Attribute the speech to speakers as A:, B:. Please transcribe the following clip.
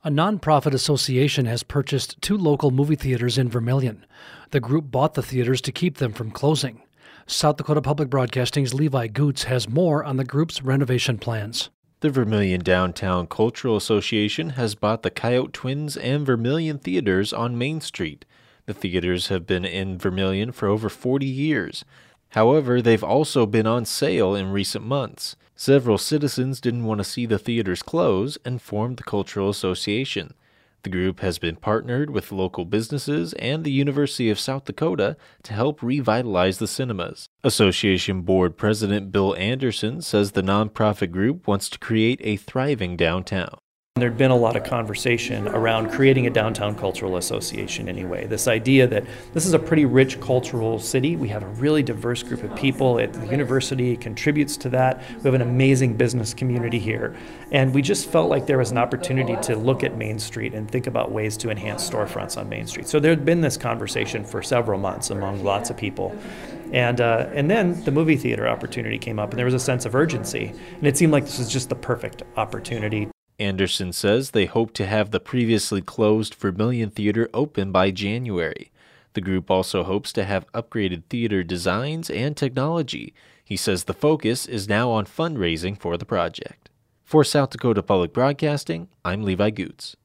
A: A nonprofit association has purchased 2 local movie theaters in Vermilion. The group bought the theaters to keep them from closing. South Dakota Public Broadcasting's Levi Goots has more on the group's renovation plans.
B: The Vermilion Downtown Cultural Association has bought the Coyote Twins and Vermilion Theaters on Main Street. The theaters have been in Vermilion for over 40 years. However, they've also been on sale in recent months. Several citizens didn't want to see the theaters close and formed the Cultural Association. The group has been partnered with local businesses and the University of South Dakota to help revitalize the cinemas. Association Board President Bill Anderson says the nonprofit group wants to create a thriving downtown.
C: There'd been a lot of conversation around creating a downtown cultural association anyway. This idea that this is a pretty rich cultural city. We have a really diverse group of people. The university contributes to that. We have an amazing business community here. And we just felt like there was an opportunity to look at Main Street and think about ways to enhance storefronts on Main Street. So there'd been this conversation for several months among lots of people. And then the movie theater opportunity came up, and there was a sense of urgency. And it seemed like this was just the perfect opportunity.
B: Anderson says they hope to have the previously closed Vermilion Theater open by January. The group also hopes to have upgraded theater designs and technology. He says the focus is now on fundraising for the project. For South Dakota Public Broadcasting, I'm Levi Goots.